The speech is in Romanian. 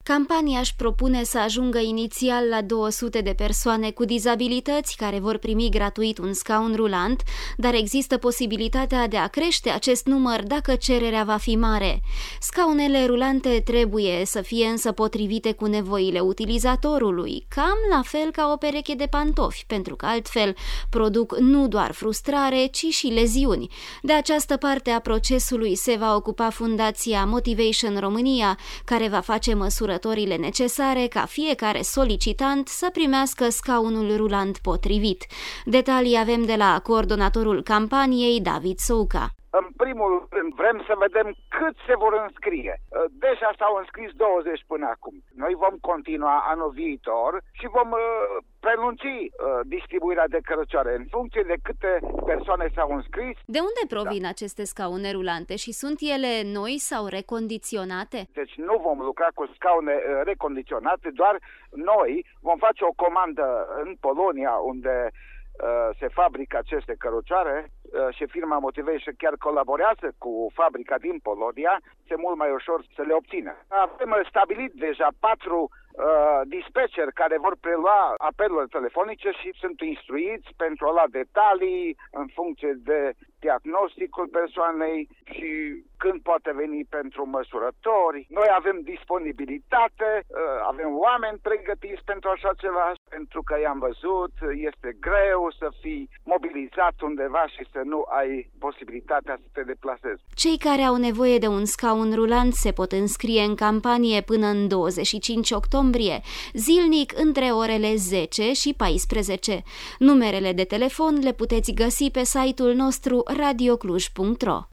Campania își propune să ajungă inițial la 200 de persoane cu dizabilități care vor primi gratuit un scaun rulant, dar există posibilitatea de a crește acest număr dacă cererea va fi mare. Scaunele rulante trebuie să fie însă potrivite cu nevoile utilizatorului, cam la fel ca o pereche de pantofi, pentru că altfel produc nu doar frustrare, ci și leziuni. De această parte a procesului se va ocupa Fundația Motivation România, care va face măsurătorile necesare ca fiecare solicitant să primească scaunul rulant potrivit. Detalii avem de la coordonatorul campaniei, David Souca. În primul rând, vrem să vedem cât se vor înscrie. Deja s-au înscris 20 până acum. Noi vom continua anul viitor și vom prelungi distribuirea de cărăcioare în funcție de câte persoane s-au înscris. De unde provin aceste scaune rulante și sunt ele noi sau recondiționate? Deci nu vom lucra cu scaune recondiționate, doar noi vom face o comandă în Polonia, unde se fabrică aceste cărăcioare și firma Motivation chiar colaborează cu fabrica din Polonia, este mult mai ușor să le obțină. Avem stabilit deja 4 dispatcheri care vor prelua apelurile telefonice și sunt instruiți pentru a lua detalii în funcție de diagnosticul persoanei și când poate veni pentru măsurători. Noi avem disponibilitate, avem oameni pregătiți pentru așa ceva, pentru că i-am văzut, este greu să fii mobilizat undeva și să nu ai posibilitatea să te deplasezi. Cei care au nevoie de un scaun rulant se pot înscrie în campanie până în 25 octombrie, zilnic între orele 10 și 14. Numerele de telefon le puteți găsi pe site-ul nostru radiocluj.ro.